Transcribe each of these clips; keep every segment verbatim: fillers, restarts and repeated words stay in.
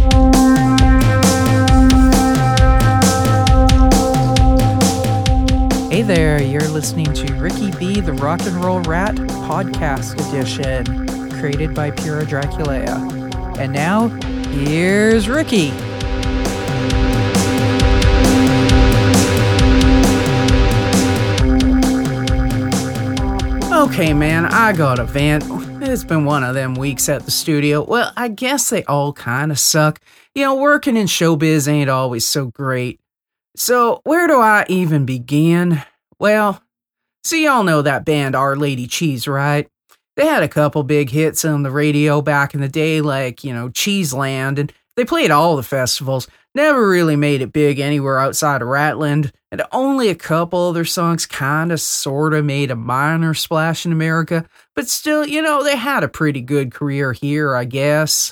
Hey there, you're listening to Ricky B, the Rock and Roll Rat Podcast Edition, created by Pura Draculea. And now, here's Ricky. Okay, man, I got a vent. It's been one of them weeks at the studio. Well, I guess they all kind of suck. You know, working in showbiz ain't always so great. So, where do I even begin? Well, so y'all know that band Our Lady Cheese, right? They had a couple big hits on the radio back in the day, like, you know, Cheeseland, and they played all the festivals. Never really made it big anywhere outside of Ratland, and only a couple of their songs kind of sort of made a minor splash in America, but still, you know, they had a pretty good career here, I guess.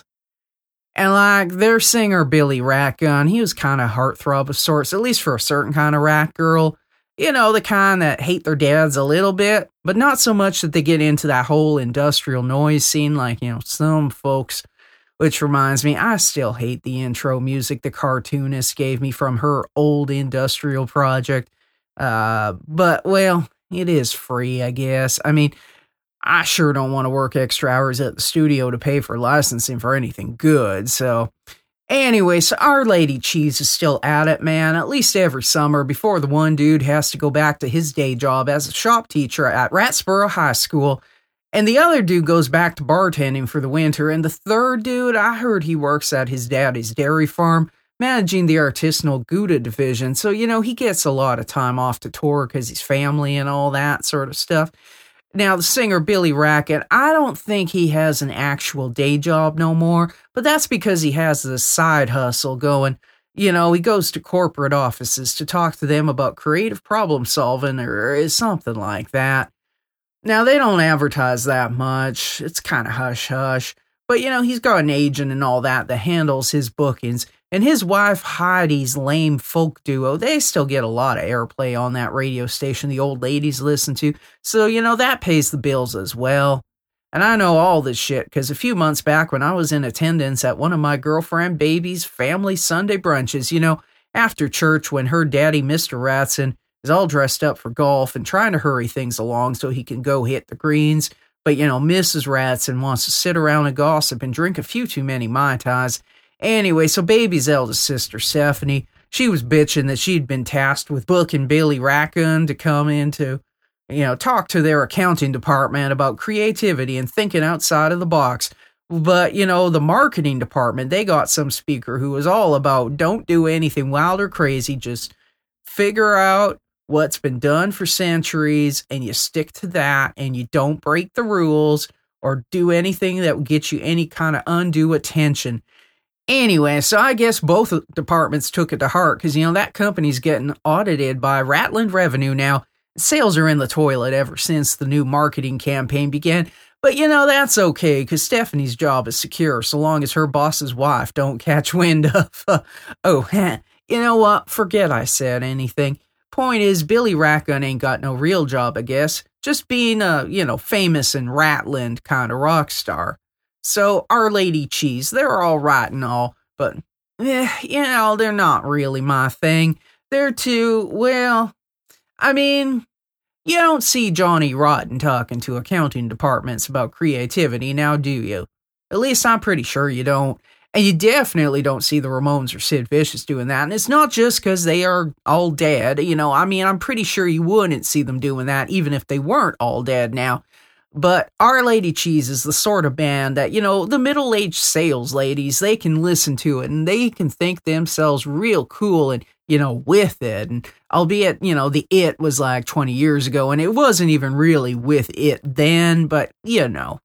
And like their singer Billy Ratgun, he was kind of heartthrob of sorts, at least for a certain kind of rat girl. You know, the kind that hate their dads a little bit, but not so much that they get into that whole industrial noise scene like, you know, some folks. Which reminds me, I still hate the intro music the cartoonist gave me from her old industrial project. Uh, but, well, it is free, I guess. I mean, I sure don't want to work extra hours at the studio to pay for licensing for anything good, so... Anyway, so Our Lady Cheese is still at it, man, at least every summer before the one dude has to go back to his day job as a shop teacher at Ratsboro High School, and the other dude goes back to bartending for the winter, and the third dude, I heard he works at his daddy's dairy farm, managing the artisanal Gouda division, so, you know, he gets a lot of time off to tour because he's family and all that sort of stuff. Now, the singer Billy Ratgun, I don't think he has an actual day job no more, but that's because he has this side hustle going. You know, he goes to corporate offices to talk to them about creative problem solving or something like that. Now, they don't advertise that much. It's kind of hush-hush. But, you know, he's got an agent and all that that handles his bookings. And his wife Heidi's lame folk duo, they still get a lot of airplay on that radio station the old ladies listen to. So, you know, that pays the bills as well. And I know all this shit because a few months back when I was in attendance at one of my girlfriend baby's family Sunday brunches, you know, after church when her daddy, Mister Ratson, is all dressed up for golf and trying to hurry things along so he can go hit the greens. But, you know, Missus Ratson wants to sit around and gossip and drink a few too many Mai Tais. Anyway, so baby's eldest sister, Stephanie, she was bitching that she'd been tasked with booking Billy Ratgun to come in to, you know, talk to their accounting department about creativity and thinking outside of the box. But, you know, the marketing department, they got some speaker who was all about don't do anything wild or crazy, just figure out what's been done for centuries and you stick to that and you don't break the rules or do anything that would get you any kind of undue attention. Anyway, so I guess both departments took it to heart because, you know, that company's getting audited by Ratland Revenue now. Sales are in the toilet ever since the new marketing campaign began. But, you know, that's okay because Stephanie's job is secure so long as her boss's wife don't catch wind of, uh, oh, you know what? Forget I said anything. Point is, Billy Ratgun ain't got no real job, I guess. Just being a, you know, famous and Ratland kind of rock star. So, Our Lady Cheese, they're all right and all, but, eh, you know, they're not really my thing. They're too, well, I mean, you don't see Johnny Rotten talking to accounting departments about creativity, now do you? At least I'm pretty sure you don't. And you definitely don't see the Ramones or Sid Vicious doing that. And it's not just because they are all dead. You know, I mean, I'm pretty sure you wouldn't see them doing that even if they weren't all dead now. But Our Lady Cheese is the sort of band that, you know, the middle-aged sales ladies, they can listen to it and they can think themselves real cool and, you know, with it. And albeit, you know, the It was like twenty years ago and it wasn't even really with it then, but, you know,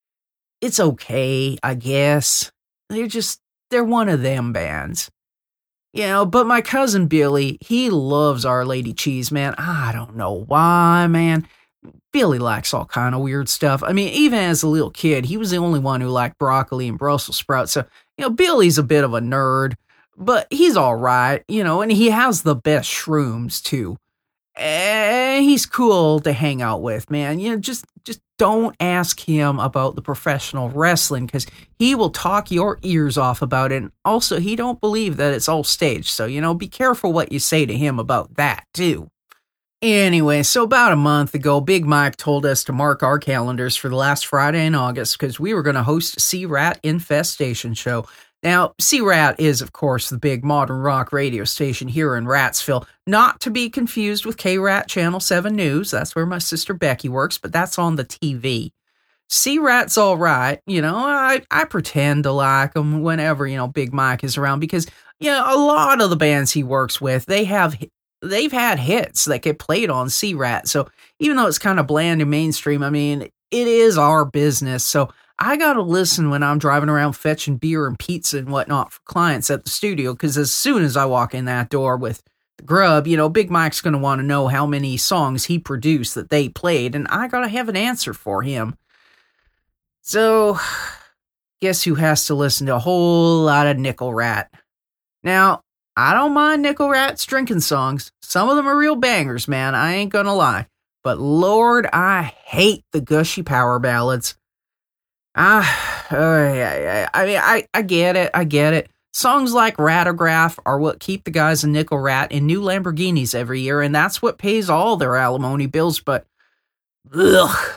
it's okay, I guess. They're just, they're one of them bands. You know, but my cousin Billy, he loves Our Lady Cheese, man. I don't know why, man. Billy likes all kind of weird stuff. I mean, even as a little kid, he was the only one who liked broccoli and Brussels sprouts. So, you know, Billy's a bit of a nerd, but he's all right, you know, and he has the best shrooms, too. eh, he's cool to hang out with, man. You know, just just don't ask him about the professional wrestling because he will talk your ears off about it. And also, he don't believe that it's all staged. So, you know, be careful what you say to him about that, too. Anyway, so about a month ago, Big Mike told us to mark our calendars for the last Friday in August because we were going to host a C-Rat Infestation show. Now, C-Rat is, of course, the big modern rock radio station here in Ratsville, not to be confused with K-Rat Channel seven News. That's where my sister Becky works, but that's on the T V. C-Rat's all right. You know, I, I pretend to like him whenever, you know, Big Mike is around because, you know, a lot of the bands he works with, they have... They've had hits that get played on C-Rat. So even though it's kind of bland and mainstream, I mean, it is our business. So I got to listen when I'm driving around fetching beer and pizza and whatnot for clients at the studio. Because as soon as I walk in that door with the grub, you know, Big Mike's going to want to know how many songs he produced that they played. And I got to have an answer for him. So guess who has to listen to a whole lot of Nickel Rat? Now, I don't mind Nickel Rat's drinking songs. Some of them are real bangers, man. I ain't gonna lie. But Lord, I hate the gushy power ballads. Ah, uh, yeah, I mean, I, I get it. I get it. Songs like Ratograph are what keep the guys in Nickel Rat in new Lamborghinis every year, and that's what pays all their alimony bills, but ugh.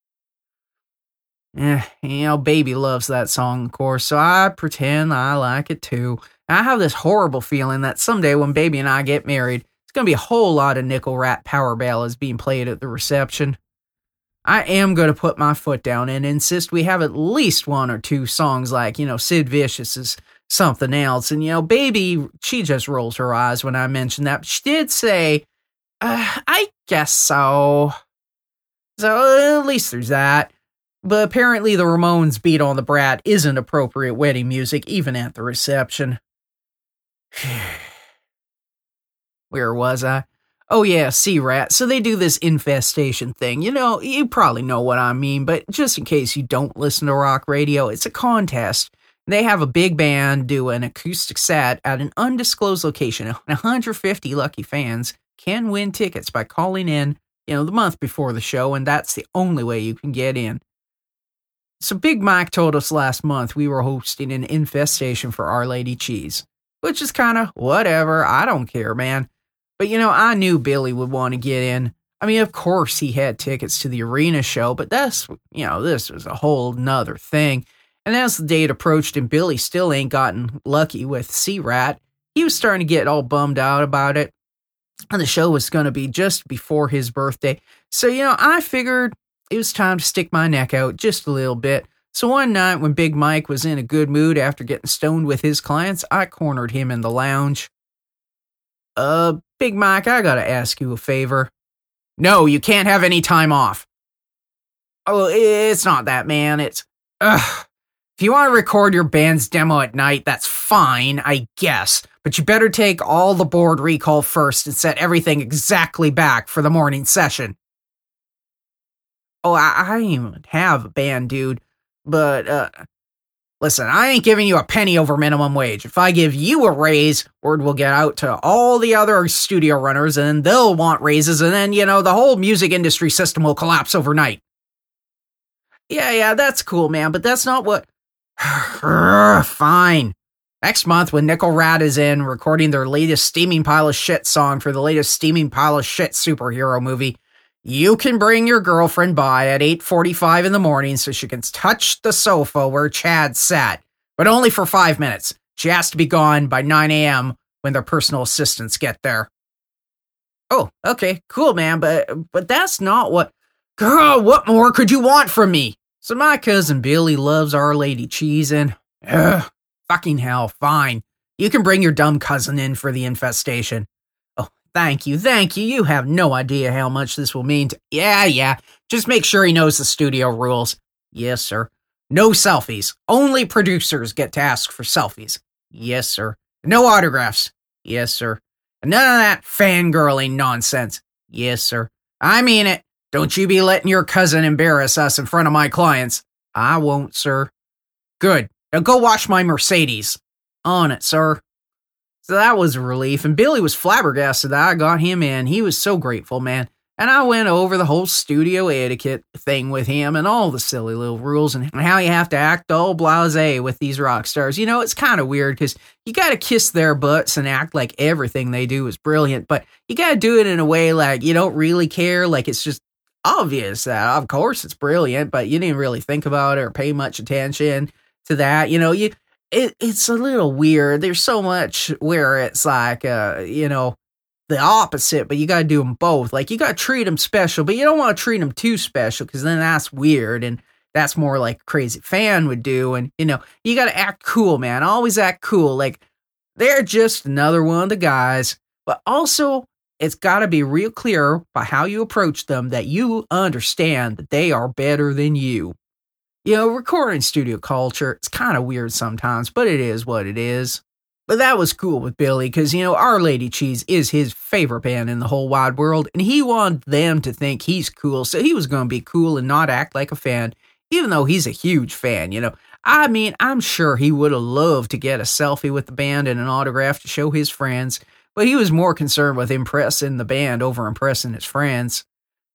Eh, you know, Baby loves that song, of course, so I pretend I like it too. I have this horrible feeling that someday when Baby and I get married, it's going to be a whole lot of Nickel Rat power ballads being played at the reception. I am going to put my foot down and insist we have at least one or two songs like, you know, Sid Vicious's Something Else. And, you know, Baby, she just rolls her eyes when I mention that. But she did say, uh, I guess so. So at least there's that. But apparently the Ramones' Beat on the Brat isn't appropriate wedding music, even at the reception. Where was I? Oh yeah, C-Rat. So they do this infestation thing. You know, you probably know what I mean, but just in case you don't listen to rock radio, it's a contest. They have a big band do an acoustic set at an undisclosed location. one hundred fifty lucky fans can win tickets by calling in, you know, the month before the show, and that's the only way you can get in. So Big Mike told us last month we were hosting an infestation for Our Lady Cheese. Which is kind of whatever. I don't care, man. But, you know, I knew Billy would want to get in. I mean, of course he had tickets to the arena show, but that's, you know, this was a whole nother thing. And as the date approached and Billy still ain't gotten lucky with C-Rat, he was starting to get all bummed out about it. And the show was going to be just before his birthday. So, you know, I figured it was time to stick my neck out just a little bit. So one night when Big Mike was in a good mood after getting stoned with his clients, I cornered him in the lounge. Uh, Big Mike, I gotta ask you a favor. No, you can't have any time off. Oh, it's not that, man. It's, ugh. If you want to record your band's demo at night, that's fine, I guess. But you better take all the board recall first and set everything exactly back for the morning session. Oh, I, I even have a band, dude. But, uh, listen, I ain't giving you a penny over minimum wage. If I give you a raise, word will get out to all the other studio runners, and they'll want raises, and then, you know, the whole music industry system will collapse overnight. Yeah, yeah, that's cool, man, but that's not what... Fine. Next month, when Nickel Rat is in, recording their latest steaming pile of shit song for the latest steaming pile of shit superhero movie, you can bring your girlfriend by at eight forty-five in the morning so she can touch the sofa where Chad sat, but only for five minutes. She has to be gone by nine a.m. when their personal assistants get there. Oh, okay, cool, man, but but that's not what... Girl, what more could you want from me? So my cousin Billy loves Our Lady Cheese and... Ugh, fucking hell, fine. You can bring your dumb cousin in for the infestation. Thank you, thank you. You have no idea how much this will mean to... Yeah, yeah. Just make sure he knows the studio rules. Yes, sir. No selfies. Only producers get to ask for selfies. Yes, sir. No autographs. Yes, sir. None of that fangirling nonsense. Yes, sir. I mean it. Don't you be letting your cousin embarrass us in front of my clients. I won't, sir. Good. Now go wash my Mercedes. On it, sir. So that was a relief, and Billy was flabbergasted that I got him in. He was so grateful, man. And I went over the whole studio etiquette thing with him and all the silly little rules and how you have to act all blasé with these rock stars. You know, it's kind of weird because you got to kiss their butts and act like everything they do is brilliant, but you got to do it in a way like you don't really care, like it's just obvious that, of course, it's brilliant, but you didn't really think about it or pay much attention to that. You know, you it, it's a little weird. There's so much where it's like, uh, you know, the opposite, but you got to do them both. Like, you got to treat them special, but you don't want to treat them too special because then that's weird, and that's more like a crazy fan would do. And, you know, you got to act cool, man. Always act cool. Like, they're just another one of the guys, but also it's got to be real clear by how you approach them that you understand that they are better than you. You know, recording studio culture, it's kind of weird sometimes, but it is what it is. But that was cool with Billy because, you know, Our Lady Cheese is his favorite band in the whole wide world, and he wanted them to think he's cool, so he was going to be cool and not act like a fan, even though he's a huge fan, you know. I mean, I'm sure he would have loved to get a selfie with the band and an autograph to show his friends, but he was more concerned with impressing the band over impressing his friends.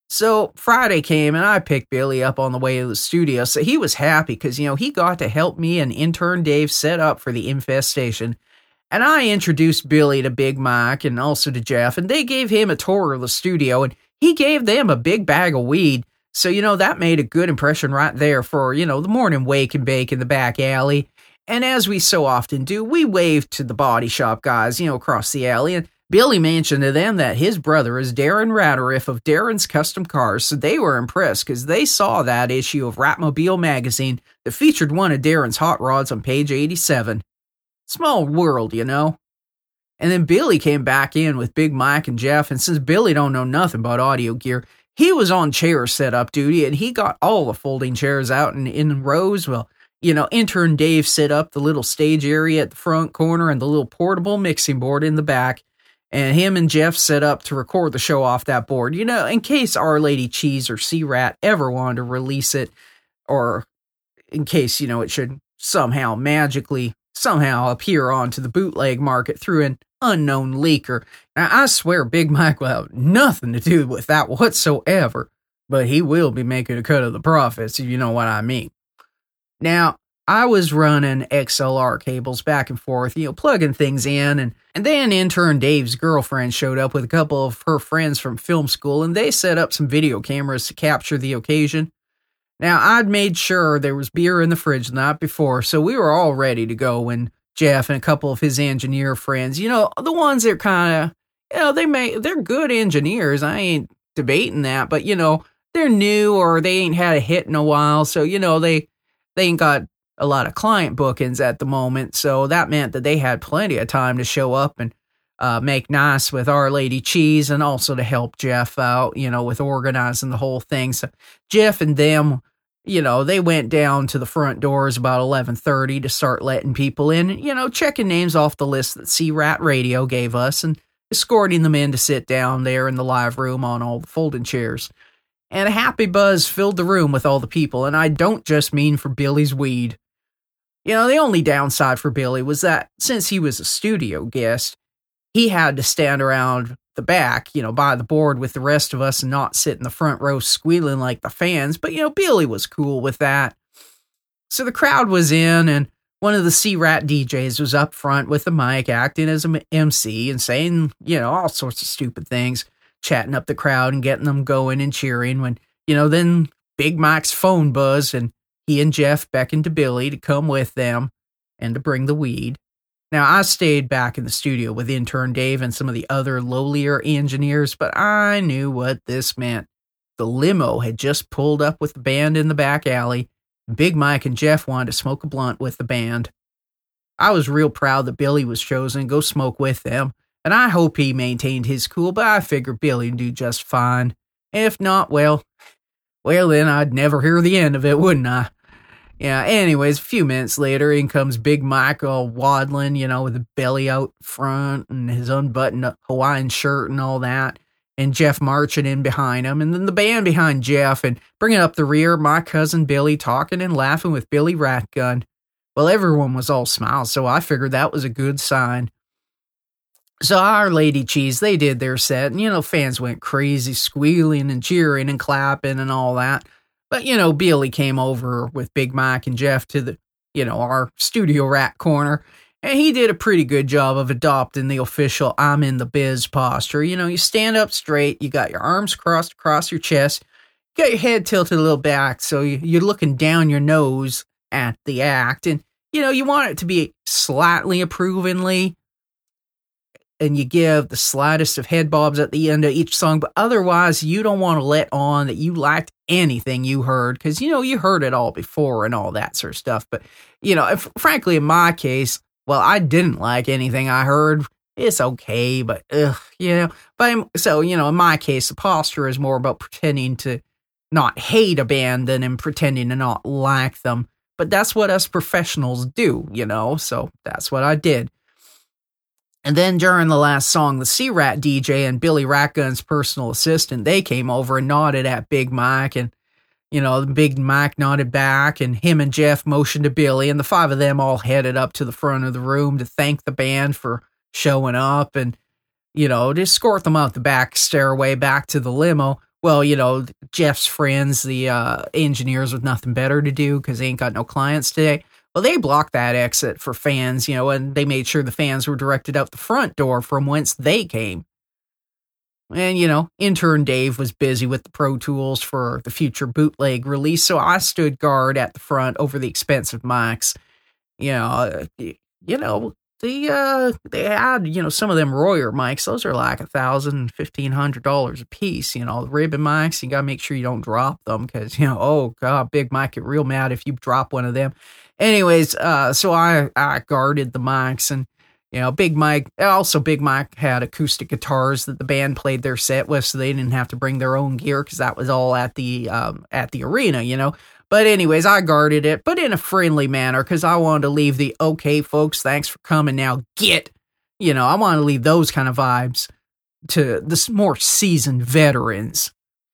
So Friday came and I picked Billy up on the way to the studio, so he was happy because, you know, he got to help me and intern Dave set up for the infestation. And I introduced Billy to Big Mike and also to Jeff, and they gave him a tour of the studio, and he gave them a big bag of weed. So, you know, that made a good impression right there for, you know, the morning wake and bake in the back alley. And as we so often do, we waved to the body shop guys, you know, across the alley, and Billy mentioned to them that his brother is Darren Ratteriff of Darren's Custom Cars, so they were impressed because they saw that issue of Ratmobile magazine that featured one of Darren's hot rods on page eighty-seven. Small world, you know. And then Billy came back in with Big Mike and Jeff, and since Billy don't know nothing about audio gear, he was on chair setup duty, and he got all the folding chairs out in, in rows. Well, you know, intern Dave set up the little stage area at the front corner and the little portable mixing board in the back, and him and Jeff set up to record the show off that board, you know, in case Our Lady Cheese or C-Rat ever wanted to release it, or in case, you know, it should somehow magically somehow appear onto the bootleg market through an unknown leaker. Now, I swear Big Mike will have nothing to do with that whatsoever, but he will be making a cut of the profits, if you know what I mean. Now, I was running X L R cables back and forth, you know, plugging things in, and, and then intern Dave's girlfriend showed up with a couple of her friends from film school, and they set up some video cameras to capture the occasion. Now, I'd made sure there was beer in the fridge the night before, so we were all ready to go when Jeff and a couple of his engineer friends, you know, the ones that are kind of, you know, they may, they're good engineers. I ain't debating that, but, you know, they're new or they ain't had a hit in a while, so, you know, they, they ain't got a lot of client bookings at the moment, so that meant that they had plenty of time to show up and uh, make nice with Our Lady Cheese and also to help Jeff out, you know, with organizing the whole thing. So Jeff and them, you know, they went down to the front doors about eleven thirty to start letting people in, you know, checking names off the list that C-Rat Radio gave us and escorting them in to sit down there in the live room on all the folding chairs. And a happy buzz filled the room with all the people, and I don't just mean for Billy's weed. You know, the only downside for Billy was that since he was a studio guest, he had to stand around the back, you know, by the board with the rest of us and not sit in the front row squealing like the fans. But, you know, Billy was cool with that. So the crowd was in, and one of the C-Rat D Js was up front with the mic, acting as an M C and saying, you know, all sorts of stupid things, chatting up the crowd and getting them going and cheering when, you know, then Big Mike's phone buzzed and he and Jeff beckoned to Billy to come with them and to bring the weed. Now, I stayed back in the studio with intern Dave and some of the other lowlier engineers, but I knew what this meant. The limo had just pulled up with the band in the back alley, and Big Mike and Jeff wanted to smoke a blunt with the band. I was real proud that Billy was chosen to go smoke with them, and I hope he maintained his cool, but I figured Billy would do just fine. If not, well, well then I'd never hear the end of it, wouldn't I? Yeah, anyways, a few minutes later, in comes Big Mike all waddling, you know, with the belly out front and his unbuttoned Hawaiian shirt and all that, and Jeff marching in behind him, and then the band behind Jeff, and bringing up the rear, my cousin Billy talking and laughing with Billy Ratgun. Well, everyone was all smiles, so I figured that was a good sign. So our Lady Cheese, they did their set, and, you know, fans went crazy, squealing and cheering and clapping and all that. But, you know, Billy came over with Big Mike and Jeff to the, you know, our studio rat corner, and he did a pretty good job of adopting the official I'm in the biz posture. You know, you stand up straight, you got your arms crossed across your chest, you got your head tilted a little back, so you're looking down your nose at the act, and, you know, you want it to be slightly approvingly, and you give the slightest of head bobs at the end of each song, but otherwise you don't want to let on that you liked anything you heard, because, you know, you heard it all before and all that sort of stuff. But, you know, if, frankly, in my case, well, I didn't like anything I heard. It's okay, but, ugh, you know. But, so, you know, in my case, the posture is more about pretending to not hate a band than in pretending to not like them. But that's what us professionals do, you know, so that's what I did. And then during the last song, the C-Rat D J and Billy Ratgun's personal assistant, they came over and nodded at Big Mike, and, you know, Big Mike nodded back, and him and Jeff motioned to Billy, and the five of them all headed up to the front of the room to thank the band for showing up and, you know, to escort them out the back stairway back to the limo. Well, you know, Jeff's friends, the uh, engineers with nothing better to do because they ain't got no clients today. Well, they blocked that exit for fans, you know, and they made sure the fans were directed out the front door from whence they came. And, you know, intern Dave was busy with the Pro Tools for the future bootleg release, so I stood guard at the front over the expensive mics. You know, uh, you know, the uh, they had, you know, some of them Royer mics. Those are like a thousand, fifteen hundred dollars a piece. You know, the ribbon mics. You gotta make sure you don't drop them because, you know, oh god, Big Mike get real mad if you drop one of them. Anyways, uh, so I, I guarded the mics, and, you know, Big Mike, also Big Mike had acoustic guitars that the band played their set with, so they didn't have to bring their own gear, because that was all at the, um, at the arena, you know. But anyways, I guarded it, but in a friendly manner, because I wanted to leave the, okay, folks, thanks for coming, now get, you know, I want to leave those kind of vibes to the more seasoned veterans.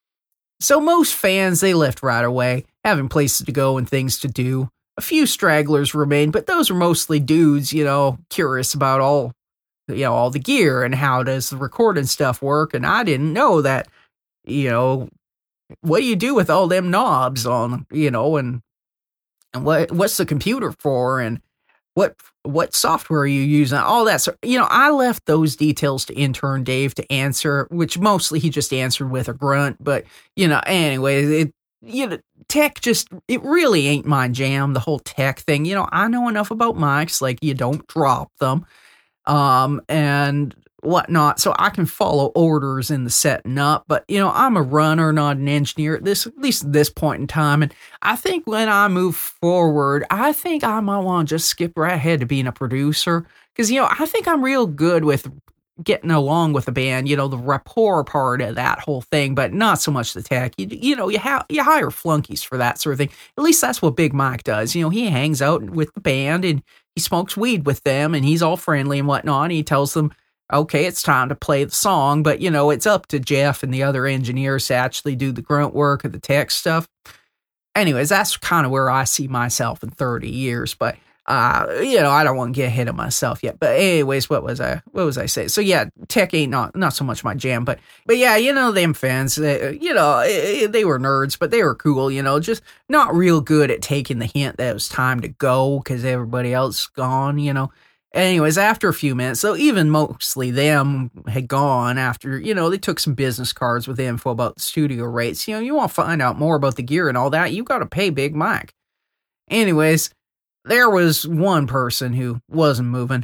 So most fans, they left right away, having places to go and things to do. A few stragglers remained, but those are mostly dudes, you know, curious about all, you know, all the gear and how does the recording stuff work. And I didn't know that, you know, what do you do with all them knobs on, you know, and and what what's the computer for, and what what software are you using, all that. So, you know, I left those details to intern Dave to answer, which mostly he just answered with a grunt. But, you know, anyway, it, you know, tech just, it really ain't my jam, the whole tech thing. You know, I know enough about mics, like you don't drop them, um, and whatnot, so I can follow orders in the setting up. But, you know, I'm a runner, not an engineer at this, at least at this point in time. And I think when I move forward, I think I might want to just skip right ahead to being a producer. Because, you know, I think I'm real good with getting along with the band, you know, the rapport part of that whole thing, but not so much the tech. You, you know, you, ha- you hire flunkies for that sort of thing. At least that's what Big Mike does. You know, he hangs out with the band and he smokes weed with them, and he's all friendly and whatnot. And he tells them, okay, it's time to play the song, but, you know, it's up to Jeff and the other engineers to actually do the grunt work of the tech stuff. Anyways, that's kind of where I see myself in thirty years, but Uh, you know, I don't want to get ahead of myself yet. But anyways, what was I, what was I saying? So yeah, tech ain't not, not so much my jam, but, but yeah, you know, them fans, they, you know, they were nerds, but they were cool, you know, just not real good at taking the hint that it was time to go because everybody else is gone, you know. Anyways, after a few minutes, so even mostly them had gone after, you know, they took some business cards with info about the studio rates. You know, you want to find out more about the gear and all that, you got to pay Big Mike. Anyways, there was one person who wasn't moving.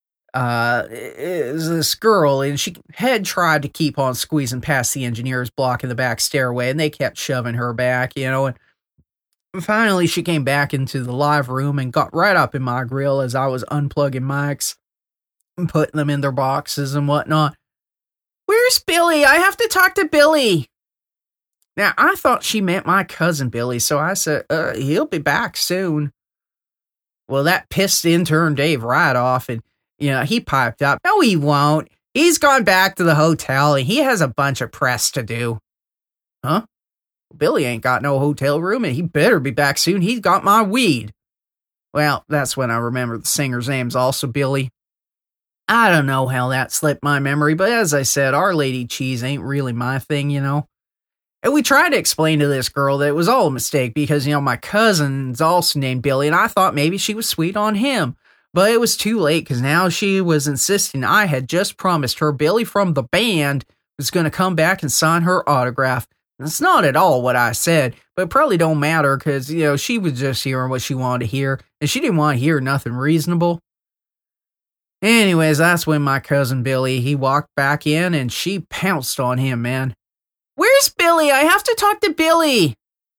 Uh, it was this girl, and she had tried to keep on squeezing past the engineers blocking the back stairway, and they kept shoving her back, you know, and finally she came back into the live room and got right up in my grill as I was unplugging mics and putting them in their boxes and whatnot. Where's Billy? I have to talk to Billy. Now, I thought she meant my cousin Billy, so I said, uh, he'll be back soon. Well, that pissed intern Dave right off, and, you know, he piped up, no, he won't. He's gone back to the hotel, and he has a bunch of press to do. Huh? Billy ain't got no hotel room, and he better be back soon. He's got my weed. Well, that's when I remember the singer's name's also Billy. I don't know how that slipped my memory, but as I said, Our Lady Cheese ain't really my thing, you know? And we tried to explain to this girl that it was all a mistake because, you know, my cousin's also named Billy, and I thought maybe she was sweet on him. But it was too late because now she was insisting I had just promised her Billy from the band was going to come back and sign her autograph. That's not at all what I said, but it probably don't matter because, you know, she was just hearing what she wanted to hear, and she didn't want to hear nothing reasonable. Anyways, that's when my cousin Billy, he walked back in, and she pounced on him, man. Where's Billy? I have to talk to Billy.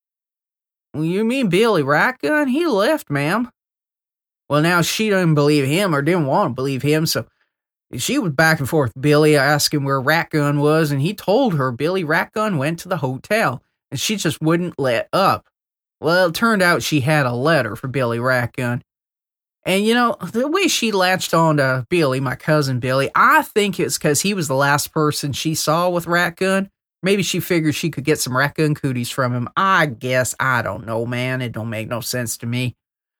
You mean Billy Ratgun? He left, ma'am. Well, now she didn't believe him or didn't want to believe him, so she was back and forth with Billy asking where Ratgun was, and he told her Billy Ratgun went to the hotel, and she just wouldn't let up. Well, it turned out she had a letter for Billy Ratgun. And, you know, the way she latched on to Billy, my cousin Billy, I think it's because he was the last person she saw with Ratgun. Maybe she figured she could get some Ratgun cooties from him. I guess. I don't know, man. It don't make no sense to me.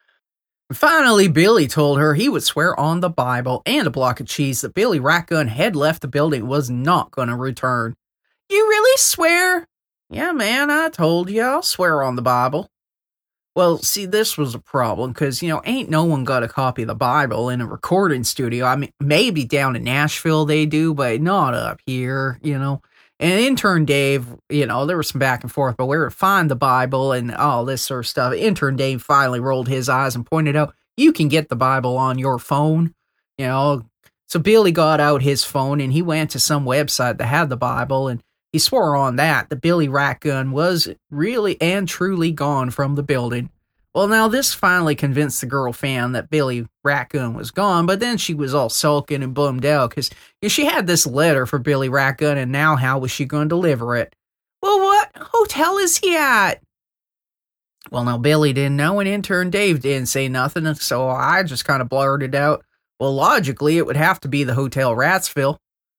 Finally, Billy told her he would swear on the Bible and a block of cheese that Billy Ratgun had left the building and was not going to return. You really swear? Yeah, man, I told you I'll swear on the Bible. Well, see, this was a problem because, you know, ain't no one got a copy of the Bible in a recording studio. I mean, maybe down in Nashville they do, but not up here, you know. And intern Dave, you know, there was some back and forth, but where to find the Bible and all this sort of stuff. Intern Dave finally rolled his eyes and pointed out, you can get the Bible on your phone, you know. So Billy got out his phone and he went to some website that had the Bible, and he swore on that that Billy Ratgun was really and truly gone from the building. Well, now this finally convinced the girl fan that Billy Ratgun was gone, but then she was all sulking and bummed out because you know, she had this letter for Billy Ratgun, and now how was she going to deliver it? Well, what hotel is he at? Well, now Billy didn't know, and intern Dave didn't say nothing, so I just kind of blurted out, well, logically, it would have to be the Hotel Ratsville.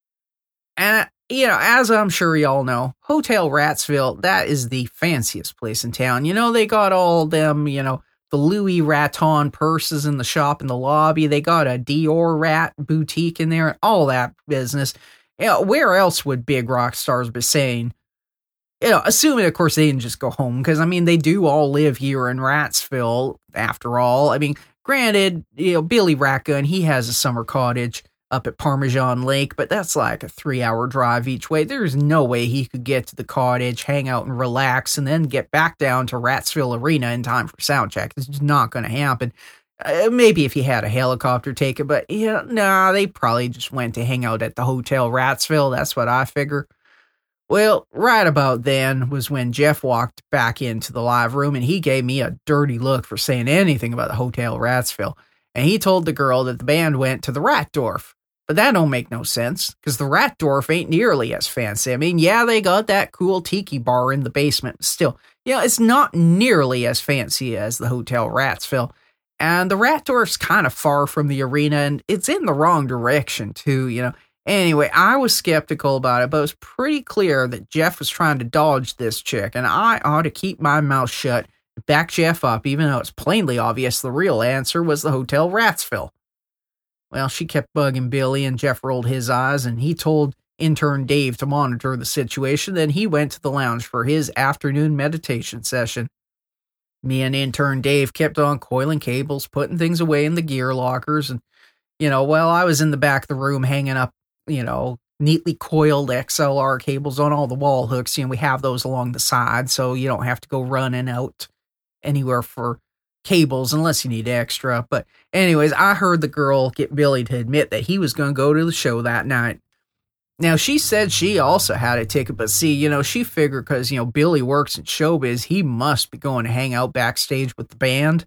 And, you know, as I'm sure y'all know, Hotel Ratsville, that is the fanciest place in town. You know, they got all them, you know, the Louis Vuitton purses in the shop in the lobby. They got a Dior Rat boutique in there, all that business. You know, where else would big rock stars be saying? You know, assuming, of course, they didn't just go home, because, I mean, they do all live here in Ratsville, after all. I mean, granted, you know, Billy Ratgun, he has a summer cottage up at Parmesan Lake, but that's like a three-hour drive each way. There's no way he could get to the cottage, hang out and relax, and then get back down to Ratsville Arena in time for sound check. It's just not going to happen. Uh, maybe if he had a helicopter take it, but, you know, nah, they probably just went to hang out at the Hotel Ratsville. That's what I figure. Well, right about then was when Jeff walked back into the live room, and he gave me a dirty look for saying anything about the Hotel Ratsville. And he told the girl that the band went to the Ratdorf. But that don't make no sense, because the Ratdorf ain't nearly as fancy. I mean, yeah, they got that cool tiki bar in the basement, but still, you know, it's not nearly as fancy as the Hotel Ratsville. And the Ratdorf's kind of far from the arena, and it's in the wrong direction, too, you know. Anyway, I was skeptical about it, but it was pretty clear that Jeff was trying to dodge this chick, and I ought to keep my mouth shut and back Jeff up, even though it's plainly obvious the real answer was the Hotel Ratsville. Well, she kept bugging Billy, and Jeff rolled his eyes, and he told intern Dave to monitor the situation. Then he went to the lounge for his afternoon meditation session. Me and intern Dave kept on coiling cables, putting things away in the gear lockers, and, you know, while I was in the back of the room hanging up, you know, neatly coiled X L R cables on all the wall hooks. You know, we have those along the side, so you don't have to go running out anywhere for cables unless you need extra. But anyways, I heard the girl get Billy to admit that he was going to go to the show that night. Now, she said she also had a ticket, but see, you know, she figured because, you know, Billy works in showbiz, he must be going to hang out backstage with the band.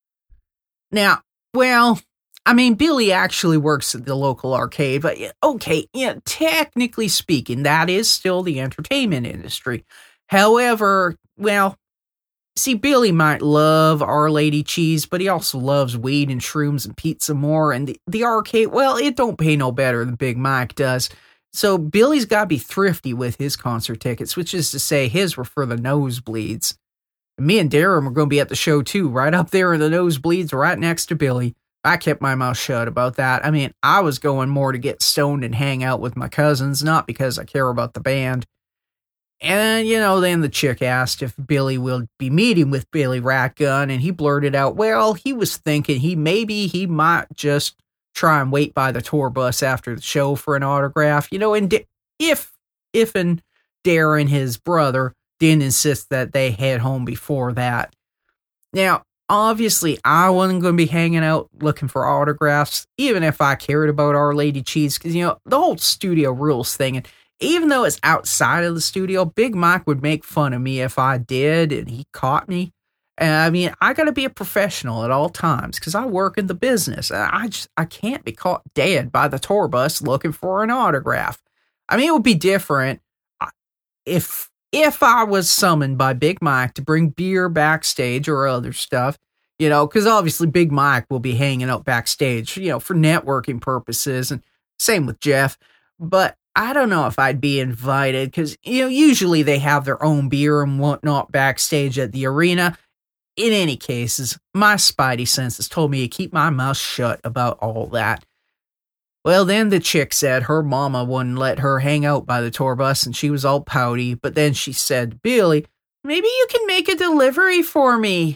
Now, well, I mean, Billy actually works at the local arcade, but okay, yeah, technically speaking, that is still the entertainment industry. However, well, see, Billy might love Our Lady Cheese, but he also loves weed and shrooms and pizza more, and the, the arcade, well, it don't pay no better than Big Mike does. So Billy's got to be thrifty with his concert tickets, which is to say his were for the nosebleeds. And me and Darren were going to be at the show too, right up there in the nosebleeds, right next to Billy. I kept my mouth shut about that. I mean, I was going more to get stoned and hang out with my cousins, not because I care about the band. And, you know, then the chick asked if Billy will be meeting with Billy Ratgun, and he blurted out, well, he was thinking he maybe he might just try and wait by the tour bus after the show for an autograph, you know, and if, if and Darren, his brother, didn't insist that they head home before that. Now, obviously, I wasn't going to be hanging out looking for autographs, even if I cared about Our Lady Cheese, because, you know, the whole studio rules thing, and even though it's outside of the studio, Big Mike would make fun of me if I did, and he caught me. And I mean, I got to be a professional at all times because I work in the business. And I just I can't be caught dead by the tour bus looking for an autograph. I mean, it would be different if if I was summoned by Big Mike to bring beer backstage or other stuff, you know, because obviously Big Mike will be hanging out backstage, you know, for networking purposes, and same with Jeff. But I don't know if I'd be invited because, you know, usually they have their own beer and whatnot backstage at the arena. In any cases, my spidey senses told me to keep my mouth shut about all that. Well, then the chick said her mama wouldn't let her hang out by the tour bus, and she was all pouty, but then she said, Billy, maybe you can make a delivery for me.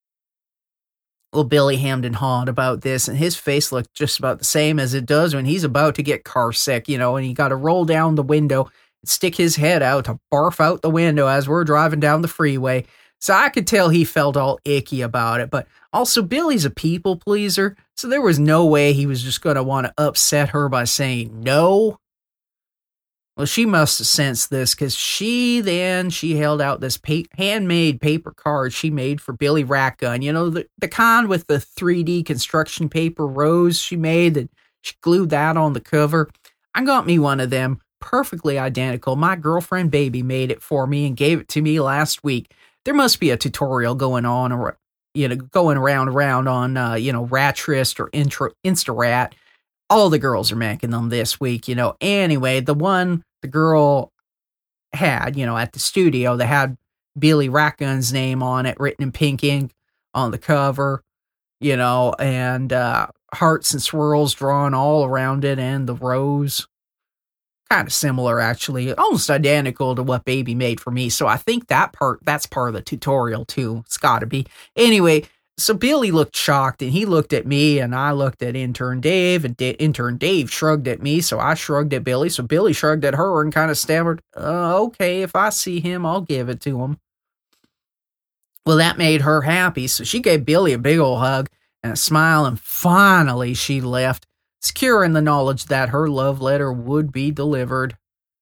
Well, Billy hemmed and hawed about this, and his face looked just about the same as it does when he's about to get car sick, you know, and he got to roll down the window and stick his head out to barf out the window as we're driving down the freeway. So I could tell he felt all icky about it, but also Billy's a people pleaser, so there was no way he was just going to want to upset her by saying no. Well, she must have sensed this because she then, she held out this pa- handmade paper card she made for Billy Ratgun. You know, the, the kind with the three D construction paper rose she made, and she glued that on the cover. I got me one of them, perfectly identical. My girlfriend Baby made it for me and gave it to me last week. There must be a tutorial going on, or, you know, going around around on, uh, you know, Ratrist or Intra, Instarat. All the girls are making them this week, you know. Anyway, the one the girl had, you know, at the studio, they had Billy Ratgun's name on it, written in pink ink on the cover, you know, and uh, hearts and swirls drawn all around it, and the rose. Kind of similar, actually, almost identical to what Baby made for me. So I think that part, that's part of the tutorial too. It's got to be. Anyway, so Billy looked shocked, and he looked at me, and I looked at intern Dave, and D- intern Dave shrugged at me, so I shrugged at Billy. So Billy shrugged at her and kind of stammered, uh, okay, if I see him, I'll give it to him. Well, that made her happy, so she gave Billy a big old hug and a smile, and finally she left, secure in the knowledge that her love letter would be delivered.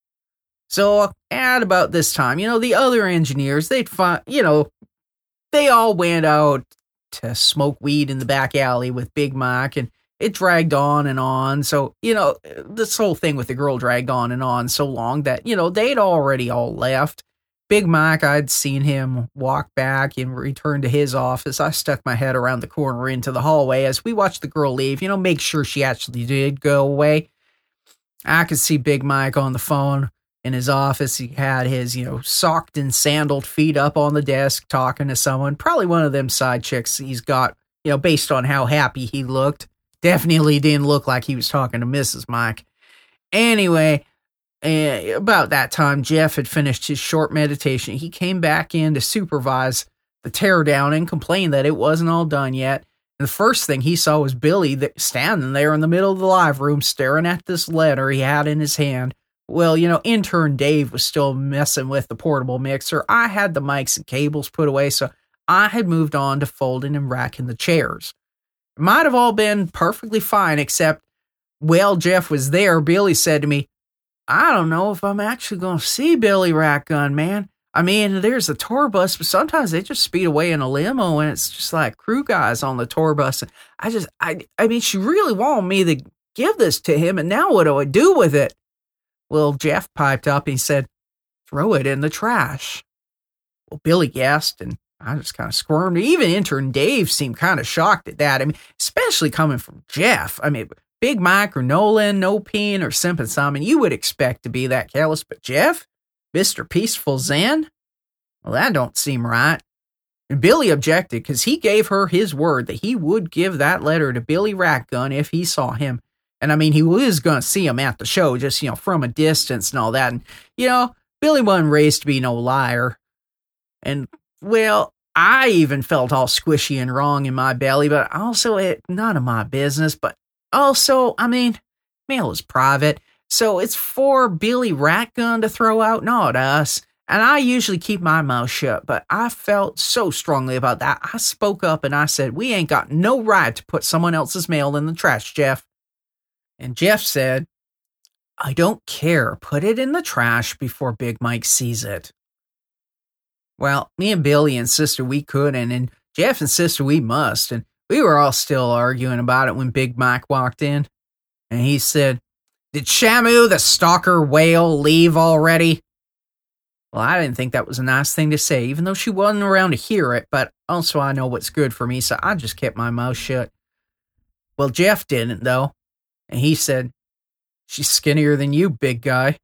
So at about this time, you know, the other engineers, they'd find, you know, they all went out to smoke weed in the back alley with Big Mike, and it dragged on and on. So, you know, this whole thing with the girl dragged on and on so long that, you know, they'd already all left. Big Mike, I'd seen him walk back and return to his office. I stuck my head around the corner into the hallway as we watched the girl leave, you know, make sure she actually did go away. I could see Big Mike on the phone in his office. He had his, you know, socked and sandaled feet up on the desk talking to someone, probably one of them side chicks he's got, you know, based on how happy he looked. Definitely didn't look like he was talking to Missus Mike. Anyway, Uh, about that time, Jeff had finished his short meditation. He came back in to supervise the teardown and complained that it wasn't all done yet. And the first thing he saw was Billy that, standing there in the middle of the live room staring at this letter he had in his hand. Well, you know, intern Dave was still messing with the portable mixer. I had the mics and cables put away, so I had moved on to folding and racking the chairs. It might have all been perfectly fine, except, while Jeff was there, Billy said to me, I don't know if I'm actually going to see Billy Ratgun, man. I mean, there's a tour bus, but sometimes they just speed away in a limo, and it's just like crew guys on the tour bus. I just, I, I mean, she really wanted me to give this to him, and now what do I do with it? Well, Jeff piped up and he said, throw it in the trash. Well, Billy gasped, and I just kind of squirmed. Even intern Dave seemed kind of shocked at that. I mean, especially coming from Jeff. I mean, Big Mike or Nolan, no Peen or Simpin Simon, you would expect to be that careless, but Jeff, Mister Peaceful Zen? Well, that don't seem right. And Billy objected because he gave her his word that he would give that letter to Billy Ratgun if he saw him. And I mean, he was going to see him at the show, just, you know, from a distance and all that. And, you know, Billy wasn't raised to be no liar. And, well, I even felt all squishy and wrong in my belly, but also it none of my business. But also, I mean, mail is private, so it's for Billy Ratgun to throw out, not us. And I usually keep my mouth shut, but I felt so strongly about that. I spoke up and I said, we ain't got no right to put someone else's mail in the trash, Jeff. And Jeff said, I don't care. Put it in the trash before Big Mike sees it. Well, me and Billy and Sister, we couldn't, and Jeff and Sister, we must. And we were all still arguing about it when Big Mike walked in. And he said, did Shamu, the stalker whale, leave already? Well, I didn't think that was a nice thing to say, even though she wasn't around to hear it, but also I know what's good for me, so I just kept my mouth shut. Well, Jeff didn't, though. And he said, she's skinnier than you, big guy.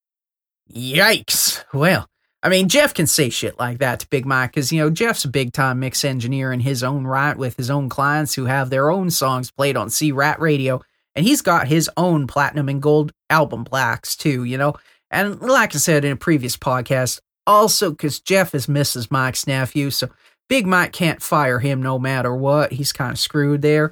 Yikes. Well, I mean, Jeff can say shit like that to Big Mike because, you know, Jeff's a big-time mix engineer in his own right with his own clients who have their own songs played on C-Rat Radio. And he's got his own platinum and gold album plaques, too, you know. And like I said in a previous podcast, also because Jeff is Missus Mike's nephew, so Big Mike can't fire him no matter what. He's kind of screwed there.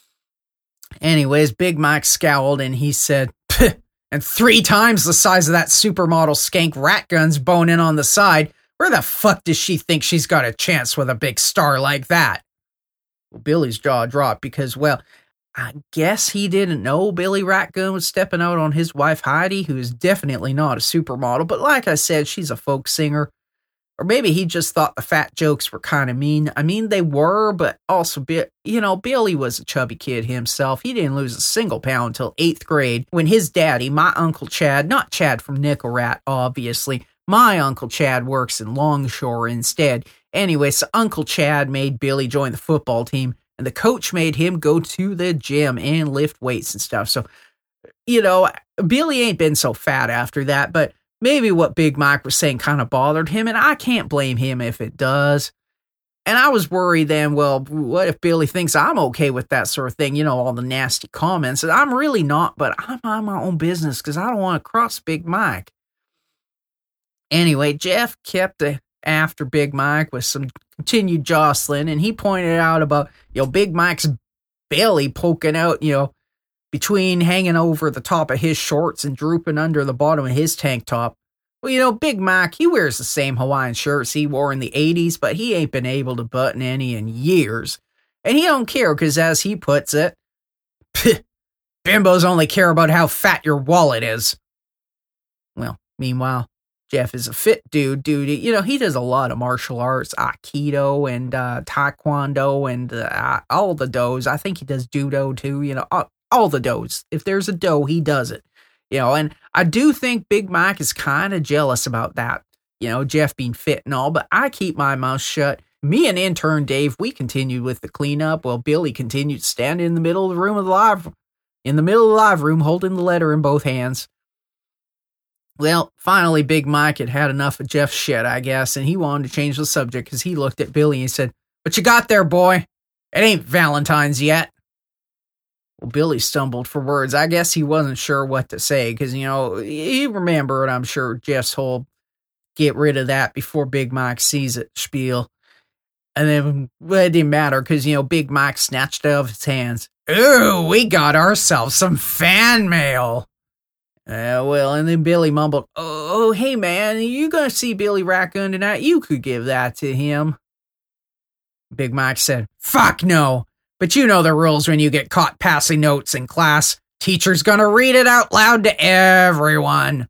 Anyways, Big Mike scowled and he said, and three times the size of that supermodel skank Ratgun's bone in on the side. Where the fuck does she think she's got a chance with a big star like that? Well, Billy's jaw dropped because, well, I guess he didn't know Billy Ratgun was stepping out on his wife Heidi, who is definitely not a supermodel, but like I said, she's a folk singer. Or maybe he just thought the fat jokes were kind of mean. I mean, they were, but also, you know, Billy was a chubby kid himself. He didn't lose a single pound until eighth grade when his daddy, my Uncle Chad, not Chad from Nickel Rat, obviously, my Uncle Chad works in Longshore instead. Anyway, so Uncle Chad made Billy join the football team, and the coach made him go to the gym and lift weights and stuff. So, you know, Billy ain't been so fat after that, but maybe what Big Mike was saying kind of bothered him, and I can't blame him if it does. And I was worried then, well, what if Billy thinks I'm okay with that sort of thing? You know, all the nasty comments. And I'm really not, but I'm on my own business because I don't want to cross Big Mike. Anyway, Jeff kept after Big Mike with some continued jostling, and he pointed out about, you know, Big Mike's belly poking out, you know, between hanging over the top of his shorts and drooping under the bottom of his tank top. Well, you know, Big Mike, he wears the same Hawaiian shirts he wore in the eighties, but he ain't been able to button any in years. And he don't care, because as he puts it, bimbos only care about how fat your wallet is. Well, meanwhile, Jeff is a fit dude, dude. You know, he does a lot of martial arts, Aikido and uh, Taekwondo and uh, all the does. I think he does judo too, you know, all, all the does. If there's a do, he does it. You know, and I do think Big Mike is kind of jealous about that. You know, Jeff being fit and all, but I keep my mouth shut. Me and intern Dave, we continued with the cleanup while Billy continued standing in the middle of the room of the live, in the middle of the live room, holding the letter in both hands. Well, finally, Big Mike had had enough of Jeff's shit, I guess, and he wanted to change the subject because he looked at Billy and said, "What you got there, boy? It ain't Valentine's yet." Well, Billy stumbled for words. I guess he wasn't sure what to say because, you know, he remembered, I'm sure, Jeff's whole get rid of that before Big Mike sees it spiel. And then, well, it didn't matter because, you know, Big Mike snatched it out of his hands. "Ooh, we got ourselves some fan mail." Uh, well, and then Billy mumbled, oh, oh, hey, man, you gonna see Billy Ratgun tonight? You could give that to him." Big Mike said, "Fuck no. But you know the rules when you get caught passing notes in class. Teacher's gonna read it out loud to everyone."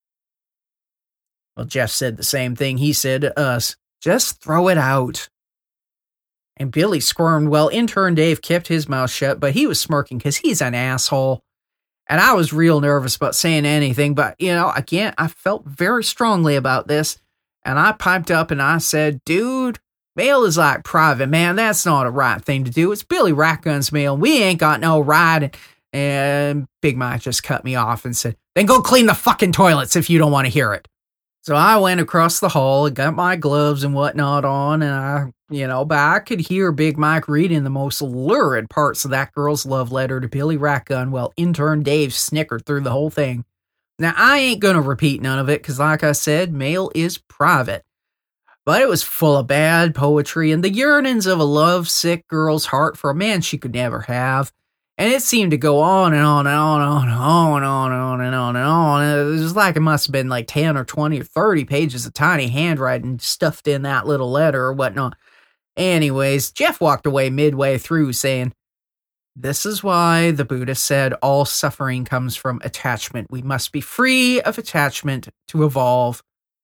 Well, Jeff said the same thing he said to us. "Just throw it out." And Billy squirmed. Well, intern Dave kept his mouth shut, but he was smirking because he's an asshole. And I was real nervous about saying anything, but, you know, again, I felt very strongly about this. And I piped up and I said, "Dude, mail is like private, man. That's not a right thing to do. It's Billy Ratgun's mail. We ain't got no right." And Big Mike just cut me off and said, "Then go clean the fucking toilets if you don't want to hear it." So I went across the hall and got my gloves and whatnot on, and I, you know, but I could hear Big Mike reading the most lurid parts of that girl's love letter to Billy Ratgun while intern Dave snickered through the whole thing. Now, I ain't gonna repeat none of it, because like I said, mail is private. But it was full of bad poetry and the yearnings of a love-sick girl's heart for a man she could never have. And it seemed to go on and on and on and on and on and on and on and on and on. It was like it must have been like ten or twenty or thirty pages of tiny handwriting stuffed in that little letter or whatnot. Anyways, Jeff walked away midway through saying, "This is why the Buddha said all suffering comes from attachment. We must be free of attachment to evolve."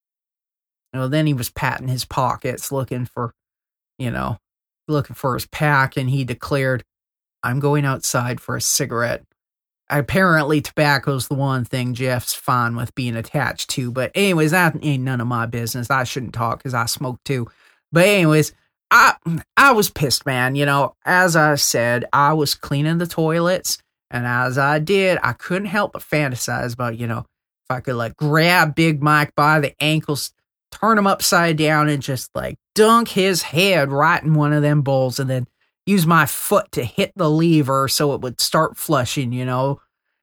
Well, then he was patting his pockets, looking for, you know, looking for his pack, and he declared, "I'm going outside for a cigarette." Apparently, tobacco's the one thing Jeff's fine with being attached to. But anyways, that ain't none of my business. I shouldn't talk because I smoke too. But anyways, I I was pissed, man. You know, as I said, I was cleaning the toilets. And as I did, I couldn't help but fantasize about, you know, if I could like grab Big Mike by the ankles, turn him upside down, and just like dunk his head right in one of them bowls, and then use my foot to hit the lever so it would start flushing, you know.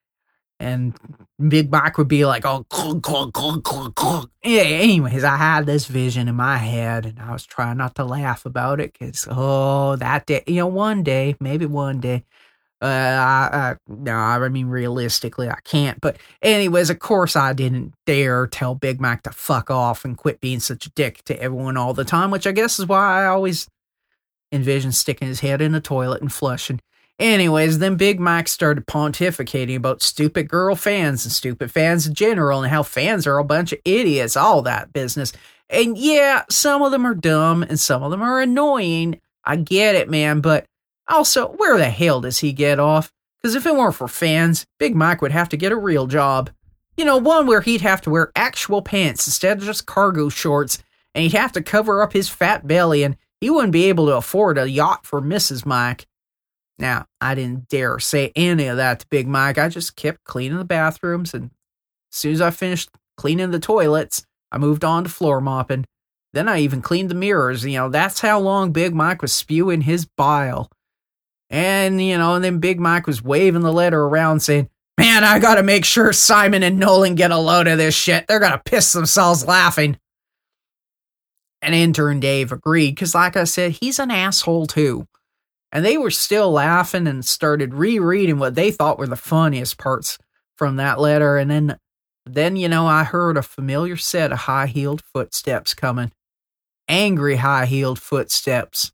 And Big Mike would be like, oh, clunk, clunk, clunk, clunk, clunk. Yeah, anyways, I had this vision in my head, and I was trying not to laugh about it because, oh, that day, you know, one day, maybe one day, uh, I, I, no, I mean, realistically, I can't. But anyways, of course, I didn't dare tell Big Mike to fuck off and quit being such a dick to everyone all the time, which I guess is why I always envision sticking his head in the toilet and flushing. Anyways, then Big Mike started pontificating about stupid girl fans and stupid fans in general and how fans are a bunch of idiots, all that business. And yeah, some of them are dumb and some of them are annoying. I get it, man, but also, where the hell does he get off? Because if it weren't for fans, Big Mike would have to get a real job. You know, one where he'd have to wear actual pants instead of just cargo shorts, and he'd have to cover up his fat belly, and he wouldn't be able to afford a yacht for Missus Mike. Now, I didn't dare say any of that to Big Mike. I just kept cleaning the bathrooms, and as soon as I finished cleaning the toilets, I moved on to floor mopping. Then I even cleaned the mirrors. You know, that's how long Big Mike was spewing his bile. And, you know, and then Big Mike was waving the letter around saying, "Man, I gotta make sure Simon and Nolan get a load of this shit. They're gonna piss themselves laughing." And intern Dave agreed, because like I said, he's an asshole too. And they were still laughing and started rereading what they thought were the funniest parts from that letter. And then, then you know, I heard a familiar set of high-heeled footsteps coming. Angry high-heeled footsteps.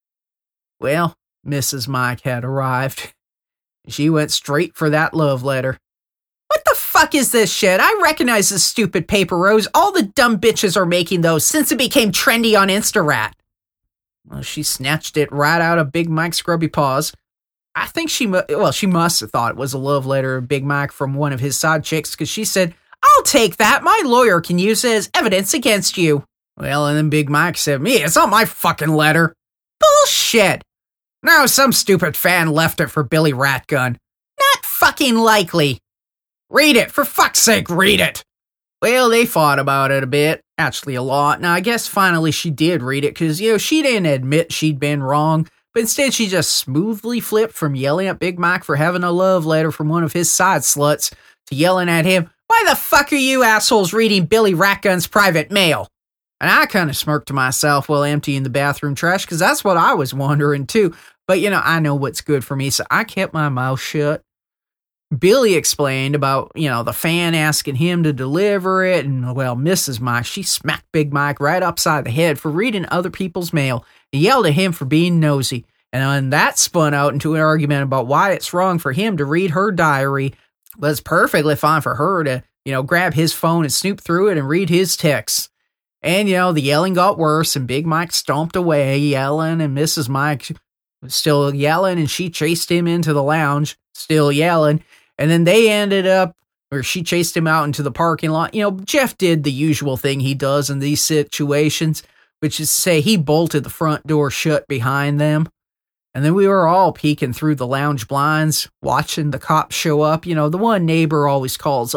Well, Missus Mike had arrived. She went straight for that love letter. "What the fuck is this shit? I recognize this stupid paper rose. All the dumb bitches are making those since it became trendy on Instarat." Well, she snatched it right out of Big Mike's scrubby paws. I think she, mu- well, she must have thought it was a love letter of Big Mike from one of his side chicks, because she said, "I'll take that. My lawyer can use it as evidence against you." Well, and then Big Mike said, "Me, it's not my fucking letter." Bullshit. "No, some stupid fan left it for Billy Ratgun." Not fucking likely. "Read it. For fuck's sake, read it." Well, they fought about it a bit. Actually, a lot. Now, I guess finally she did read it because, you know, she didn't admit she'd been wrong. But instead, she just smoothly flipped from yelling at Big Mike for having a love letter from one of his side sluts to yelling at him, "Why the fuck are you assholes reading Billy Ratgun's private mail?" And I kind of smirked to myself while emptying the bathroom trash, because that's what I was wondering too. But, you know, I know what's good for me, so I kept my mouth shut. Billy explained about, you know, the fan asking him to deliver it, and, well, Missus Mike, she smacked Big Mike right upside the head for reading other people's mail and yelled at him for being nosy. And then that spun out into an argument about why it's wrong for him to read her diary, but it's perfectly fine for her to, you know, grab his phone and snoop through it and read his texts. And, you know, the yelling got worse, and Big Mike stomped away yelling, and Missus Mike was still yelling, and she chased him into the lounge, still yelling. And then they ended up, or she chased him out into the parking lot. You know, Jeff did the usual thing he does in these situations, which is to say he bolted the front door shut behind them. And then we were all peeking through the lounge blinds, watching the cops show up. You know, the one neighbor always calls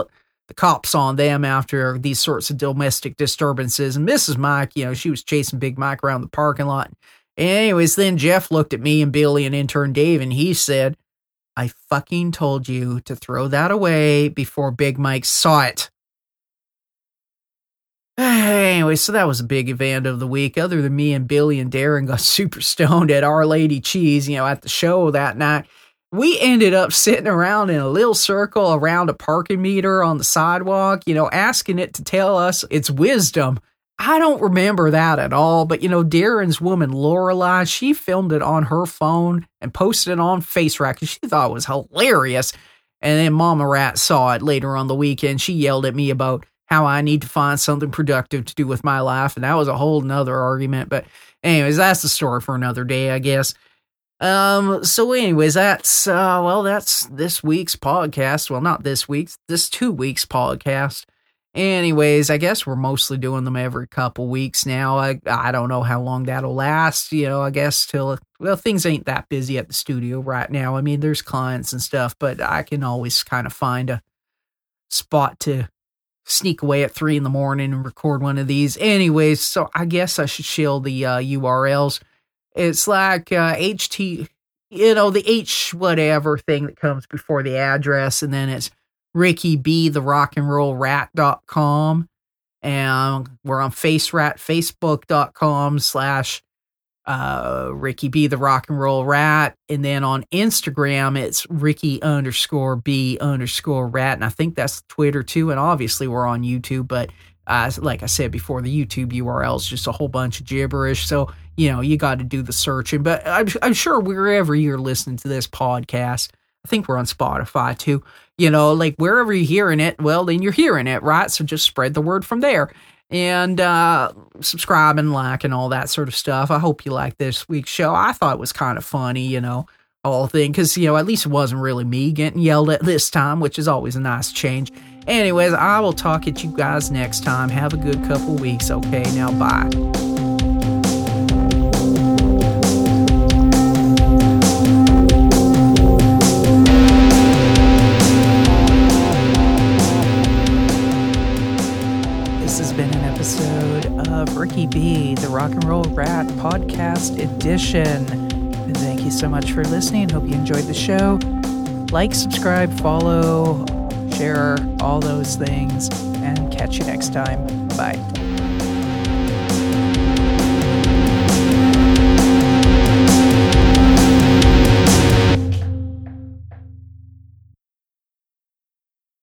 the cops on them after these sorts of domestic disturbances. And Missus Mike, you know, she was chasing Big Mike around the parking lot. Anyways, then Jeff looked at me and Billy and intern Dave, and he said, I fucking told you to throw that away before Big Mike saw it. Anyway, so that was a big event of the week. Other than me and Billy and Darren got super stoned at Our Lady Cheese, you know, at the show that night, we ended up sitting around in a little circle around a parking meter on the sidewalk, you know, asking it to tell us its wisdom. I don't remember that at all, but, you know, Darren's woman, Lorelei, she filmed it on her phone and posted it on FaceRack because she thought it was hilarious. And then Mama Rat saw it later on the weekend. She yelled at me about how I need to find something productive to do with my life, and that was a whole nother argument. But anyways, that's the story for another day, I guess. Um, so anyways, that's, uh, well, that's this week's podcast. Well, not this week's, this two weeks podcast. Anyways, I guess we're mostly doing them every couple weeks now. I, I don't know how long that'll last, you know, I guess till, well, things ain't that busy at the studio right now. I mean, there's clients and stuff, but I can always kind of find a spot to sneak away at three in the morning and record one of these. Anyways, so I guess I should shill the uh, U R Ls. It's like uh, H T, you know, the H whatever thing that comes before the address, and then it's Ricky B, the rock and roll rat dot com, and we're on FaceRat, facebook.com slash uh, Ricky B, the rock and roll rat, and then on Instagram, it's Ricky underscore B underscore rat, and I think that's Twitter too, and obviously we're on YouTube, but uh, like I said before, the YouTube U R L is just a whole bunch of gibberish, so, you know, you got to do the searching, but I'm, I'm sure wherever you're listening to this podcast, I think we're on Spotify too, you know, like wherever you're hearing it, well, then you're hearing it, right? So just spread the word from there. And uh, subscribe and like and all that sort of stuff. I hope you like this week's show. I thought it was kind of funny, you know, whole thing, because, you know, at least it wasn't really me getting yelled at this time, which is always a nice change. Anyways, I will talk at you guys next time. Have a good couple weeks. Okay, now bye. Ricky B, the Rock and Roll Rat Podcast Edition. And thank you so much for listening. Hope you enjoyed the show. Like, subscribe, follow, share, all those things, and catch you next time. Bye.